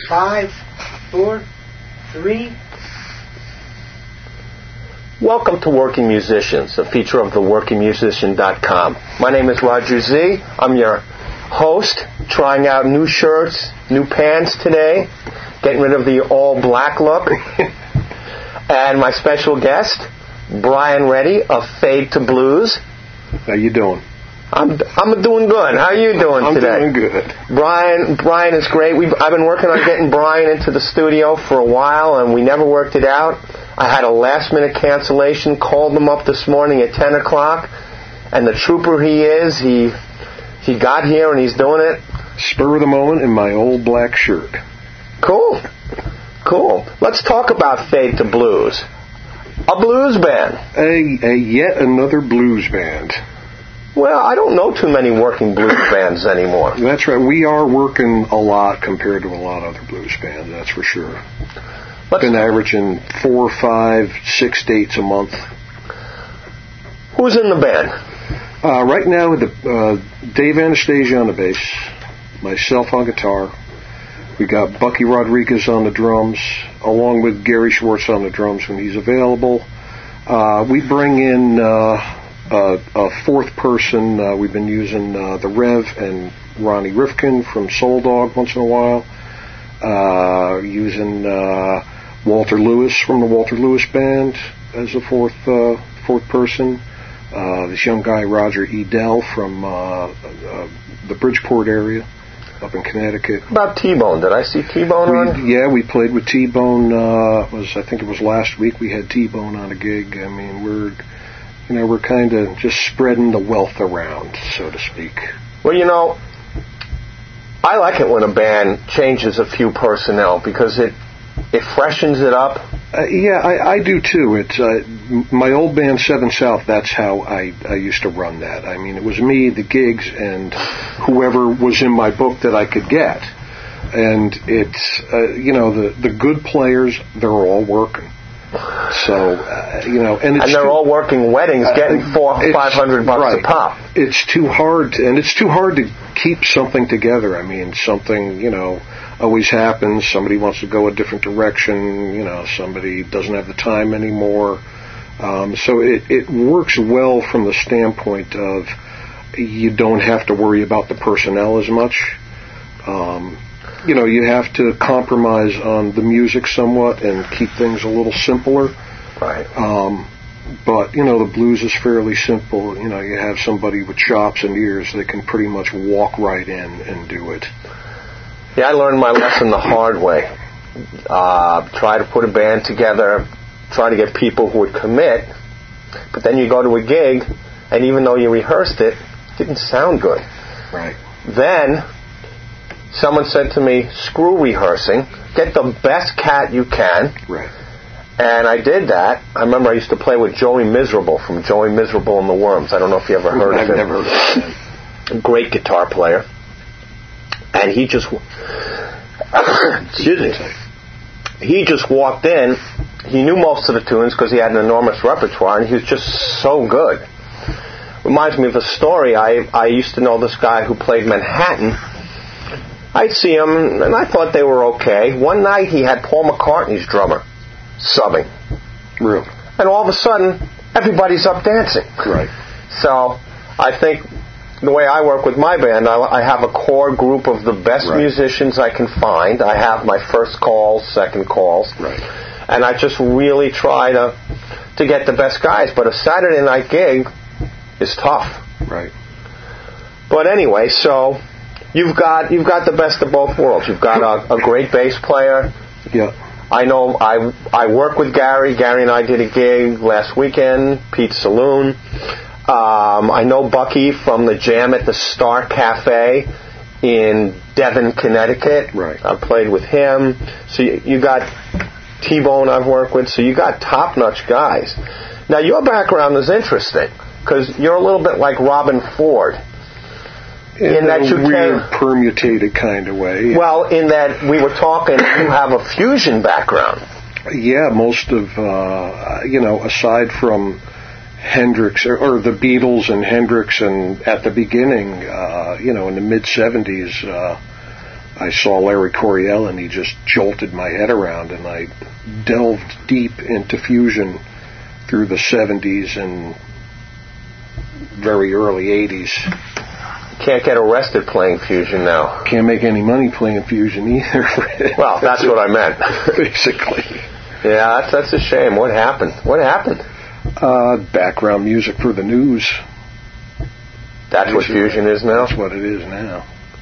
5, 4, 3. Welcome to Working Musicians, a feature of theworkingmusician.com. My name is Roger Z. I'm your host, trying out new shirts, new pants today, getting rid of the all-black look. And my special guest, Brian Reddy of Fade to Blues. How you doing? I'm doing good. How are you doing today? I'm doing good. Brian is great. I've been working on getting Brian into the studio for a while, and we never worked it out. I had a last-minute cancellation, called him up this morning at 10 o'clock, and the trooper he is, he got here and he's doing it. Spur of the moment in my old black shirt. Cool. Let's talk about Fade to Blues. A blues band. A yet another blues band. Well, I don't know too many working blues bands anymore. That's right. We are working a lot compared to a lot of other blues bands, that's for sure. Been averaging 4, 5, 6 dates a month. Who's in the band? Right now, Dave Anastasia on the bass, myself on guitar. We got Bucky Rodriguez on the drums, along with Gary Schwartz on the drums when he's available. We bring in a fourth person. We've been using the Rev and Ronnie Rifkin from Soul Dog once in a while. Using Walter Lewis from the Walter Lewis Band as a fourth person. This young guy, Roger Edel, from the Bridgeport area up in Connecticut. About T-Bone. Did I see T-Bone on? Yeah, we played with T-Bone. I think it was last week we had T-Bone on a gig. I mean, we're kind of just spreading the wealth around, so to speak. Well, I like it when a band changes a few personnel because it freshens it up. I do too. It's my old band, Seven South. That's how I used to run that. I mean, it was me, the gigs, and whoever was in my book that I could get. And it's the good players, they're all working. So and they're all working weddings, getting $400-500 right. a pop. It's too hard to keep something together. I mean, something always happens. Somebody wants to go a different direction. Somebody doesn't have the time anymore. So it works well from the standpoint of you don't have to worry about the personnel as much. You have to compromise on the music somewhat and keep things a little simpler. Right. But, the blues is fairly simple. You have somebody with chops and ears that can pretty much walk right in and do it. Yeah, I learned my lesson the hard way. Try to put a band together, try to get people who would commit, but then you go to a gig, and even though you rehearsed it, it didn't sound good. Right. Then someone said to me, screw rehearsing, get the best cat you can. Right. And I did that. I remember I used to play with Joey Miserable from Joey Miserable and the Worms. I don't know if you ever heard of him. I've never heard of him. Great guitar player. And he just walked in. He knew most of the tunes because he had an enormous repertoire, and he was just so good. Reminds me of a story. I used to know this guy who played Manhattan. I'd see him, and I thought they were okay. One night he had Paul McCartney's drummer subbing. Really? And all of a sudden, everybody's up dancing. Right. So I think the way I work with my band, I have a core group of the best musicians I can find. I have my first calls, second calls. Right. And I just really try to get the best guys. But a Saturday night gig is tough. Right. But anyway, so you've got the best of both worlds. You've got a great bass player. Yeah. I know I work with Gary. Gary and I did a gig last weekend, Pete's Saloon. I know Bucky from the Jam at the Star Cafe in Devon, Connecticut. Right. I played with him. So you got T-Bone I've worked with. So you got top-notch guys. Now, your background is interesting because you're a little bit like Robin Ford. In that you weird, permutated kind of way. Well, in that we were talking, you have a fusion background. Yeah, most of, aside from Hendrix or the Beatles and Hendrix, and at the beginning, in the mid-'70s, I saw Larry Coryell, and he just jolted my head around, and I delved deep into fusion through the 70s and very early 80s. Can't get arrested playing fusion now. Can't make any money playing fusion either. Well, that's what I meant. Basically. Yeah, that's a shame. What happened? Background music for the news. That's what fusion is now? That's what it is now.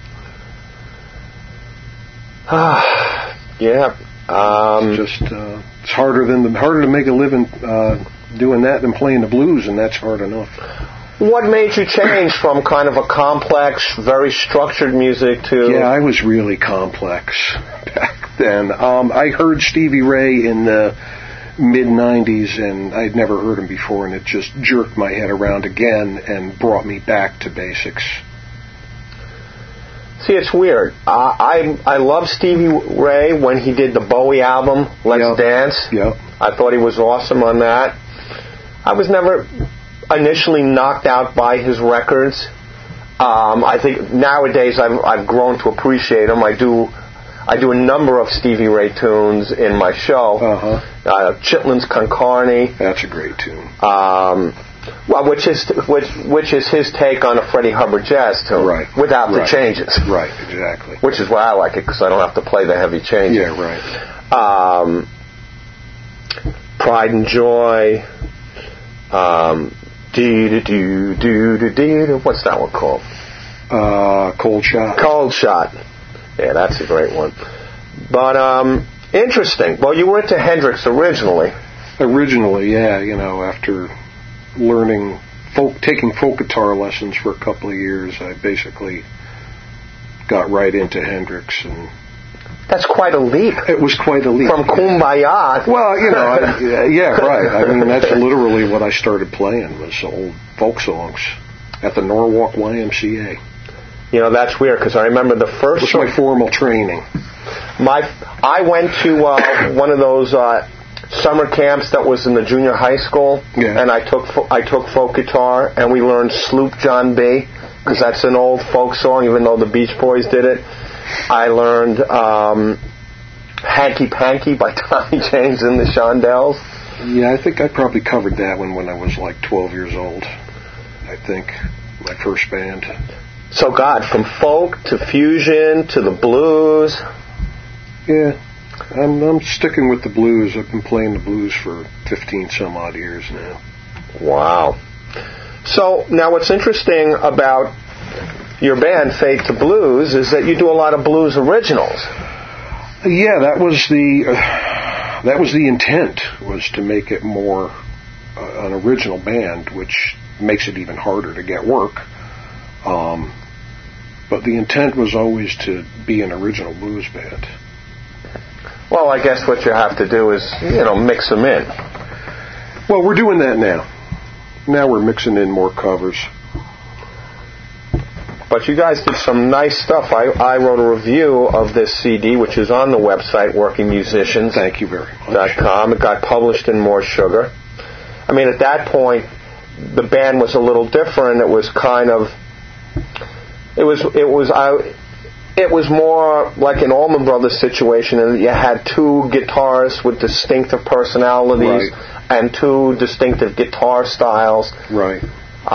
Yeah. It's harder to make a living doing that than playing the blues, and that's hard enough. What made you change from kind of a complex, very structured music to... Yeah, I was really complex back then. I heard Stevie Ray in the mid-'90s, and I'd never heard him before, and it just jerked my head around again and brought me back to basics. See, it's weird. I love Stevie Ray when he did the Bowie album, Let's Dance. Yep. I thought he was awesome on that. I was never initially knocked out by his records. I think nowadays I've grown to appreciate him. I do a number of Stevie Ray tunes in my show. Chitlin's Con Carne. That's a great tune. Well, which is his take on a Freddie Hubbard jazz tune, right? Without the changes, right? Exactly. Which is why I like it, because I don't have to play the heavy changes. Yeah, right. Pride and Joy. What's that one called? Cold Shot. Cold Shot. Yeah, that's a great one. But interesting. Well, you were into Hendrix originally. Originally, yeah. After taking folk guitar lessons for a couple of years, I basically got right into Hendrix, and that's quite a leap. It was quite a leap. From Kumbaya. Well, yeah, right. I mean, that's literally what I started playing, was old folk songs at the Norwalk YMCA. That's weird, because I remember the first... It was my formal training. I went to one of those summer camps that was in the junior high school, and I took folk guitar, and we learned Sloop John B., because that's an old folk song, even though the Beach Boys did it. I learned Hanky Panky by Tommy James and the Shondells. Yeah, I think I probably covered that one when I was like 12 years old. I think my first band. So, God, from folk to fusion to the blues. Yeah, I'm sticking with the blues. I've been playing the blues for 15 some odd years now. Wow. So, now what's interesting about your band, Fade to Blues, is that you do a lot of blues originals. Yeah, that was the intent, was to make it more an original band, which makes it even harder to get work. But the intent was always to be an original blues band. Well, I guess what you have to do is, mix them in. Well, we're doing that now. Now we're mixing in more covers. But you guys did some nice stuff. I wrote a review of this CD, which is on the website, WorkingMusicians.com. Thank you very much. It got published in More Sugar. I mean, at that point, the band was a little different. It was kind of... It was more like an Allman Brothers situation, and you had two guitarists with distinctive personalities and two distinctive guitar styles. Right.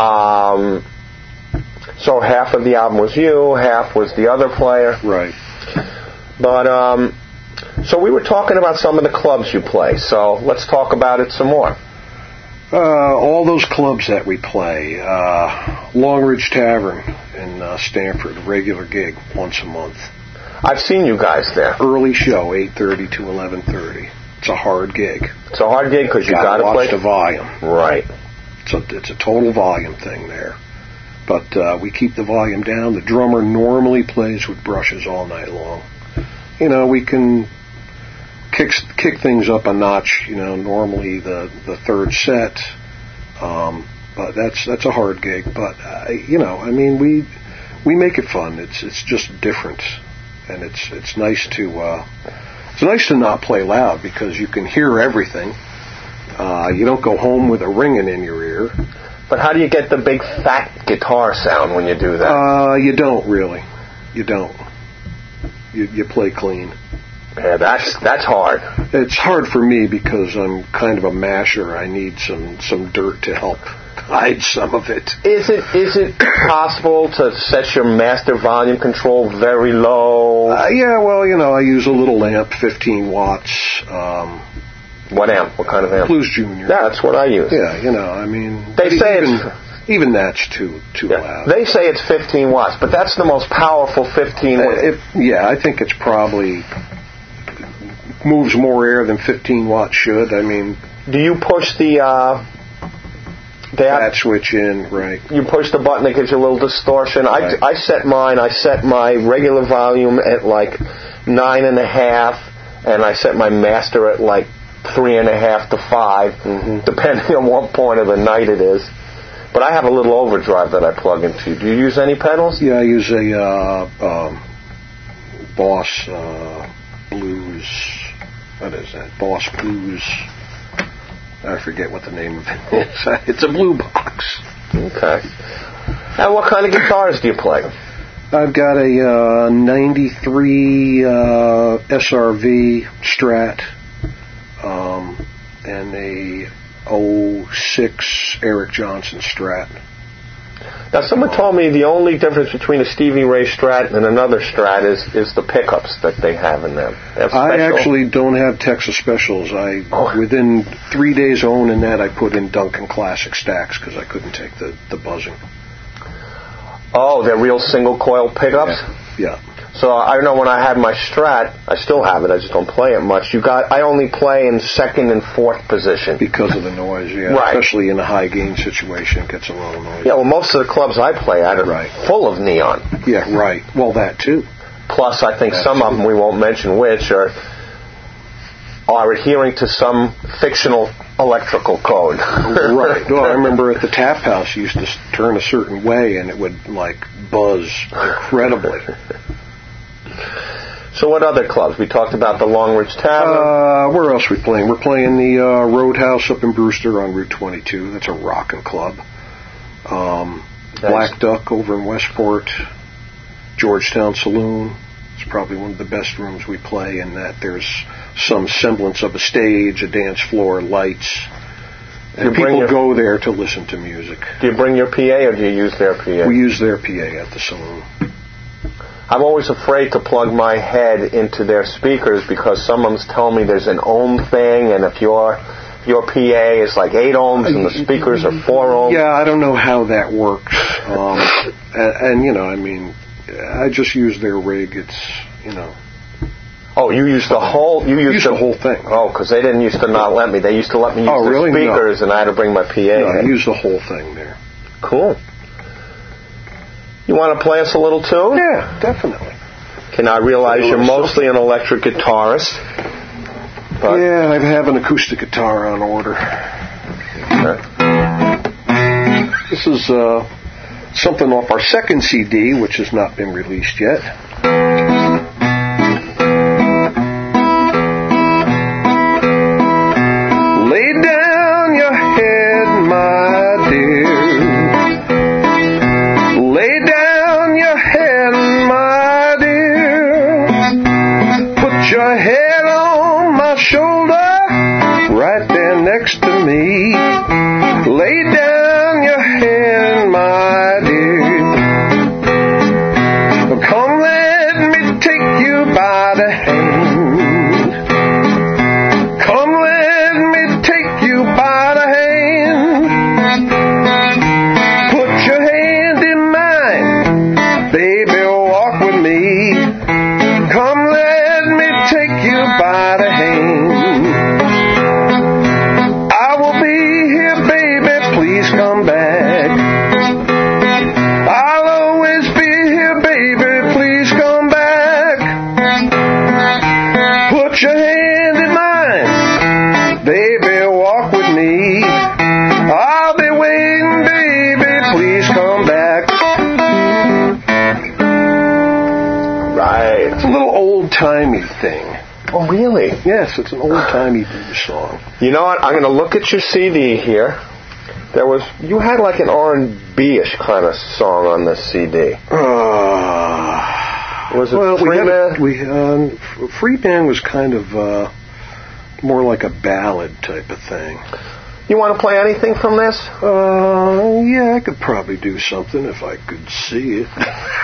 So half of the album was you, half was the other player. Right. But, so we were talking about some of the clubs you play, so let's talk about it some more. All those clubs that we play. Long Ridge Tavern in Stamford, regular gig, once a month. I've seen you guys there. Early show, 8:30 to 11:30. It's a hard gig. It's a hard gig because you got to play. Watch the volume. Right. It's a total volume thing there. But we keep the volume down. The drummer normally plays with brushes all night long. We can kick things up a notch. Normally the third set. But that's a hard gig. But we make it fun. It's just different, and it's nice to not play loud, because you can hear everything. You don't go home with a ringing in your ear. But how do you get the big fat guitar sound when you do that? You don't really. You don't. you play clean. Yeah, that's hard. It's hard for me because I'm kind of a masher. I need some dirt to help hide some of it. Is it possible to set your master volume control very low? Yeah, well, I use a little amp, 15 watts. What amp? What kind of amp? Blues Junior. Yeah, that's what I use. Yeah, they say even that's too loud. They say it's 15 watts, but that's the most powerful 15 watts. I think it's probably moves more air than 15 watts should. Do you push the that switch in, right? You push the button that gives you a little distortion. Right. I set mine. I set my regular volume at like 9.5, and I set my master at like 3.5 to 5, depending on what point of the night it is. But I have a little overdrive that I plug into. Do you use any pedals? Yeah, I use a Boss Blues. What is that? Boss Blues. I forget what the name of it is. It's a blue box. Okay. And what kind of guitars do you play? I've got a 93 SRV Strat and a 06 Eric Johnson Strat. Now, someone told me the only difference between a Stevie Ray Strat and another Strat is the pickups that they have in them. I actually don't have Texas Specials. Within 3 days of owning that, I put in Duncan Classic stacks because I couldn't take the buzzing. Oh, they're real single coil pickups? Yeah. So I know when I had my Strat, I still have it, I just don't play it much. I only play in second and fourth position. Because of the noise, yeah. Right. Especially in a high gain situation, it gets a little noisy. Yeah, well, most of the clubs I play at are full of neon. Yeah, right. Well, that too. Plus, I think some of them, we won't mention which, are adhering to some fictional electrical code. Right. Well, I remember at the Tap House, you used to turn a certain way, and it would, buzz incredibly. So what other clubs? We talked about the Long Ridge Tavern. Where else are we playing? We're playing the Roadhouse up in Brewster on Route 22. That's a rockin' club. Black Duck over in Westport. Georgetown Saloon. It's probably one of the best rooms we play in that there's some semblance of a stage, a dance floor, lights. And people go there to listen to music. Do you bring your PA or do you use their PA? We use their PA at the saloon. I'm always afraid to plug my head into their speakers because some of them tell me there's an ohm thing, and if your PA is like 8 ohms and the speakers are 4 ohms. Yeah, I don't know how that works. I just use their rig. It's, Oh, you use the whole... You use the whole thing. Oh, because they didn't used to not let me. They used to let me use the speakers, and I had to bring my PA in. I use the whole thing there. Cool. You want to play us a little tune? Yeah, definitely. I realize you're mostly an electric guitarist. Yeah, I have an acoustic guitar on order. Okay. This is something off our second CD, which has not been released yet. Lay down your head, my dear. Lay down your head, my dear. Put your head on my shoulder, right there next to me. Lay down your head, my dear. Come, let me take you by the hand. Come, let me take you by the hand. Put your hand in mine, baby, walk with me. Come, let me take you by the hand. I will be here, baby, please come back. I'll always be here, baby, please come back. Put your hand in mine, baby, walk with me. I'll be waiting, baby, please come back. Right. It's a little old-timey thing. Oh, really? Yes, it's an old-timey blues song. You know what? I'm going to look at your CD here. You had like an R&B-ish kind of song on this CD. Was it Free Man was kind of more like a ballad type of thing. You want to play anything from this? Yeah, I could probably do something if I could see it.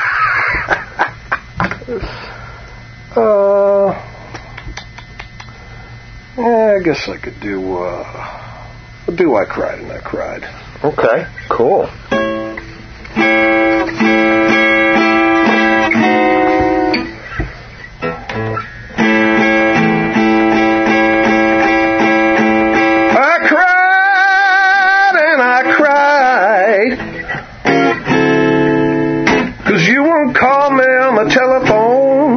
Yeah, I guess I could do I Cried and I Cried. Okay, cool. Call me on the telephone.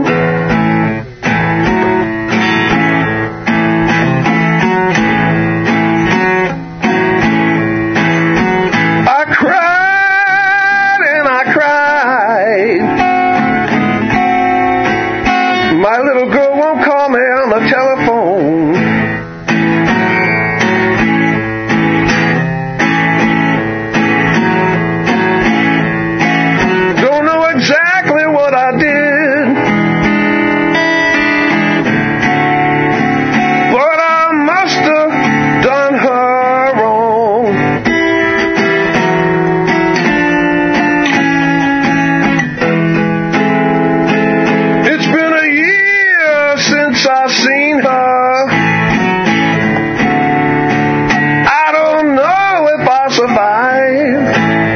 I cried and I cried. My little girl won't call me on the telephone. Exactly what I did, but I must have done her wrong. It's been a year since I've seen her. I don't know if I'll survive.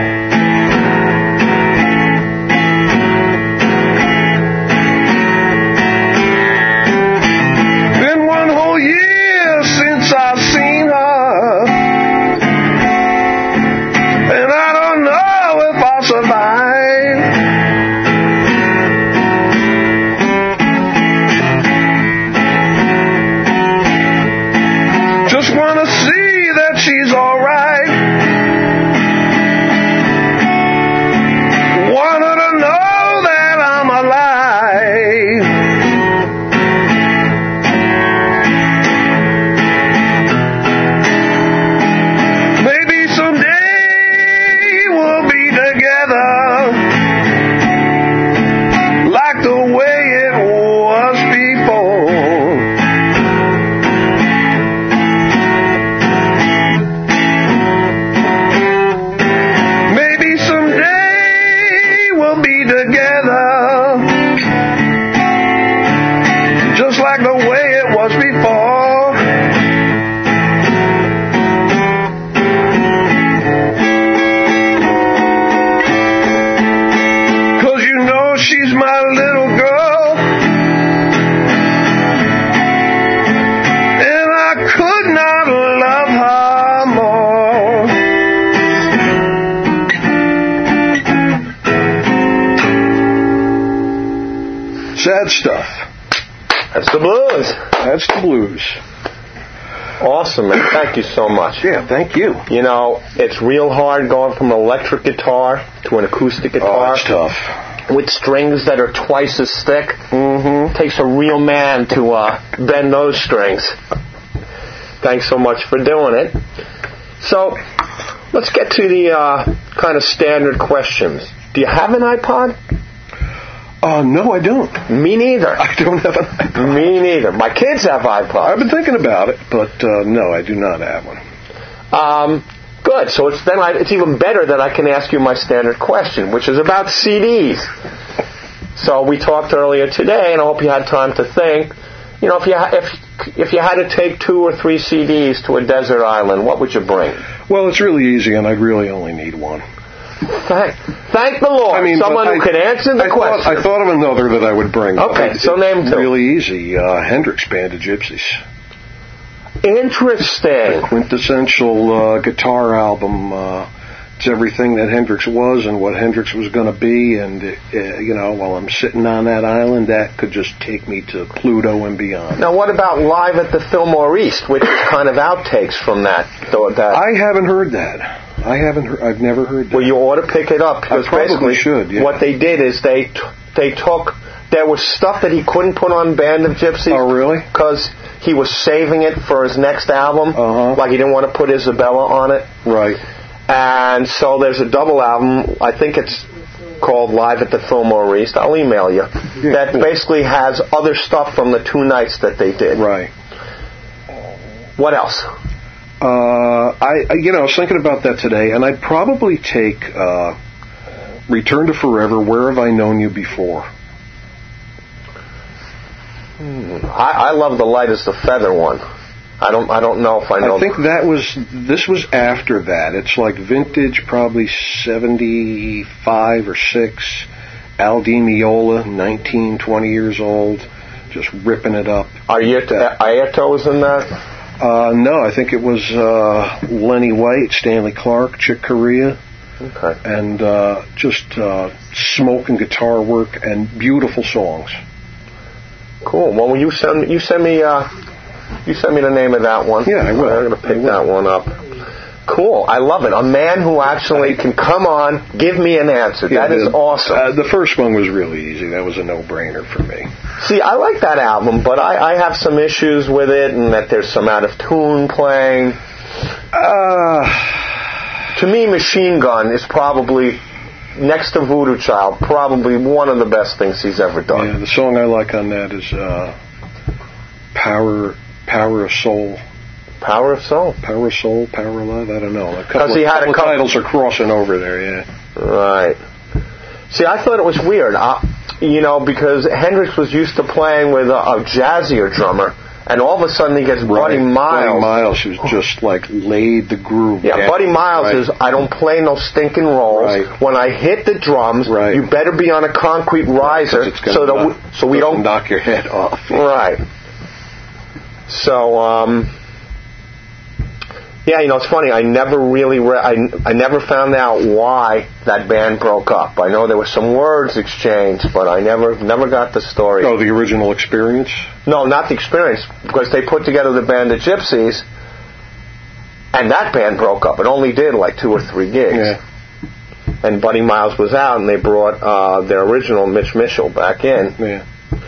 I've seen her, and I don't know if I'll survive. Just want to see that she's alright. Want her to know that I'm alive. Like the way it was before. Maybe someday we'll be together, just like the way it was before. She's my little girl, and I could not love her more. Sad stuff. That's the blues. That's the blues. Awesome, man. Thank you so much. Yeah, thank you. You know, it's real hard going from an electric guitar to an acoustic guitar. Oh, it's tough. With strings that are twice as thick. Mm-hmm. Takes a real man to bend those strings. Thanks so much for doing it. So, let's get to the kind of standard questions. Do you have an iPod? No, I don't. Me neither. I don't have an iPod. Me neither. My kids have iPods. I've been thinking about it, but no, I do not have one. Good. So it's even better that I can ask you my standard question, which is about CDs. So we talked earlier today, and I hope you had time to think. You know, if you had to take 2 or 3 CDs to a desert island, what would you bring? Well, it's really easy, and I'd really only need one. Thank the Lord. I mean, someone who can answer the question. I thought of another that I would bring. Okay, so name 2. Really easy. Hendrix Band of Gypsies. Interesting. The quintessential guitar album. It's everything that Hendrix was and what Hendrix was going to be. And, while I'm sitting on that island, that could just take me to Pluto and beyond. Now, what about Live at the Fillmore East, which is kind of outtakes from that? I haven't heard that. I've never heard that. Well, you ought to pick it up. Because I probably should, yeah. What they did is they took... There was stuff that he couldn't put on Band of Gypsies. Oh, really? Because he was saving it for his next album. Uh-huh. Like he didn't want to put Isabella on it. Right. And so there's a double album. I think it's called Live at the Fillmore East. I'll email you. Yeah, That basically has other stuff from the 2 nights that they did. Right. What else? I was thinking about that today, and I'd probably take Return to Forever, Where Have I Known You Before? I love the Light as the Feather one. I don't know if I know. I think this was after that. It's like vintage, probably 75 or 6. Al Di Meola, 19, 20 years old, just ripping it up. Airto was in that? No, I think it was Lenny White, Stanley Clarke, Chick Corea. Okay. And just smoking guitar work and beautiful songs. Cool. Well, you send me the name of that one. Yeah, I will. I'm going to pick that one up. Cool. I love it. A man who actually can come on, give me an answer. Yeah, that is awesome. The first one was really easy. That was a no-brainer for me. See, I like that album, but I have some issues with it, and that there's some out-of-tune playing. To me, Machine Gun is probably, next to Voodoo Child, probably one of the best things he's ever done. Yeah, the song I like on that is Power of Soul. Power of Soul? Power of Soul, Power of Love, I don't know. A couple titles are crossing over there, yeah. Right. See, I thought it was weird, because Hendrix was used to playing with a jazzier drummer, and all of a sudden he gets Buddy Miles. Buddy Miles, who's just like laid the groove. Yeah, Buddy Miles is, I don't play no stinking rolls. Right. When I hit the drums, you better be on a concrete riser so we don't knock your head off. Right. So, it's funny. I never really I never found out why that band broke up. I know there were some words exchanged, but I never got the story. Oh, the original Experience? No, not the Experience, because they put together the band, the Gypsies, and that band broke up. It only did like 2 or 3 gigs. Yeah. And Buddy Miles was out, and they brought their original Mitch Mitchell back in. Yeah.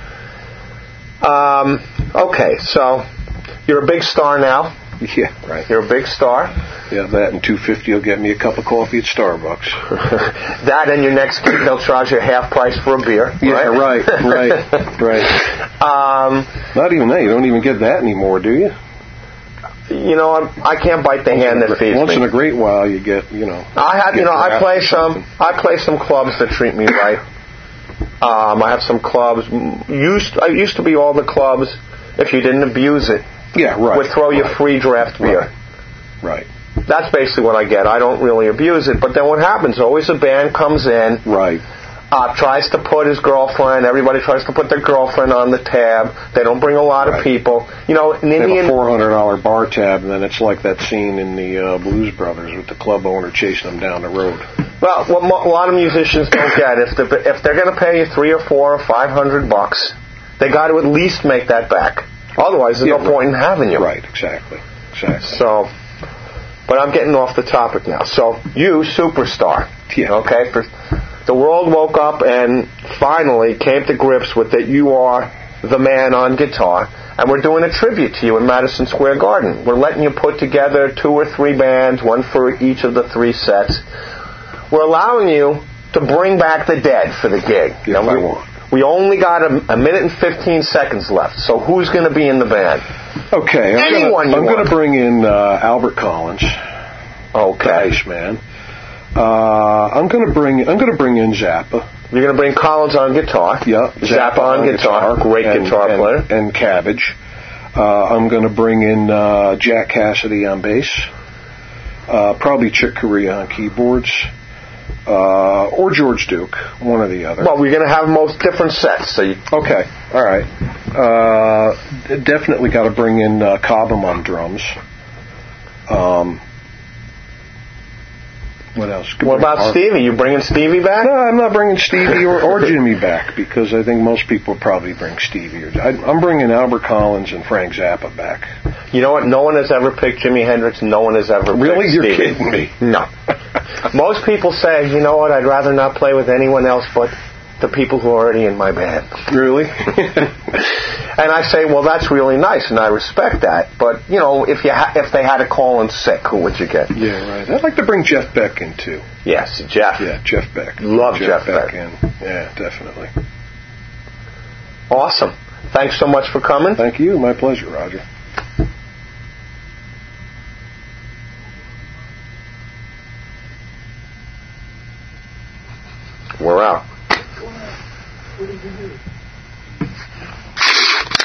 Okay, so you're a big star now. Yeah, right. You're a big star. Yeah, that and $2.50 will get me a cup of coffee at Starbucks. That and your next gig, they'll charge you half price for a beer. Yeah, right. Not even that. You don't even get that anymore, do you? I can't bite the hand that feeds me. Once in a great while, you get, I play some clubs that treat me right. I have some clubs. I used to be all the clubs. If you didn't abuse it, would throw you free draft beer. Right. That's basically what I get. I don't really abuse it. But then what happens? Always a band comes in. Right. Tries to put his girlfriend. Everybody tries to put their girlfriend on the tab. They don't bring a lot of people. They have a $400 bar tab, and then it's like that scene in the Blues Brothers with the club owner chasing them down the road. Well, what a lot of musicians don't get, if they're going to pay you $300 or $400 or $500, they got to at least make that back. Otherwise, there's no point in having you. Right. Exactly. So, but I'm getting off the topic now. So, you, superstar. Yeah. Okay. The world woke up and finally came to grips with that you are the man on guitar, and we're doing a tribute to you in Madison Square Garden. We're letting you put together 2 or 3 bands, one for each of the 3 sets. We're allowing you to bring back the dead for the gig. If I want. We only got a minute and 15 seconds left, so who's going to be in the band? Okay. I'm going to bring in Albert Collins. Okay. Nice, man. I'm going to bring in Zappa. You're going to bring Collins on guitar. Yeah. Zappa on guitar. Great guitar player. And Cabbage. I'm going to bring in Jack Cassidy on bass. Probably Chick Corea on keyboards. Or George Duke, one or the other. Well, we're going to have most different sets. Okay, all right. Definitely got to bring in Cobham on drums. What else? What about Stevie? You bringing Stevie back? No, I'm not bringing Stevie or Jimmy back, because I think most people probably bring Stevie. I'm bringing Albert Collins and Frank Zappa back. You know what? No one has ever picked Jimi Hendrix. No one has ever picked Stevie. You're kidding me. No. Most people say, you know what, I'd rather not play with anyone else but the people who are already in my band. Really? And I say, well, that's really nice, and I respect that. But, if they had to call in sick, who would you get? Yeah, right. I'd like to bring Jeff Beck in, too. Yes, Jeff. Yeah, Jeff Beck. Love Jeff Beck. In. Yeah, definitely. Awesome. Thanks so much for coming. Thank you. My pleasure, Roger. We're out. What did you do?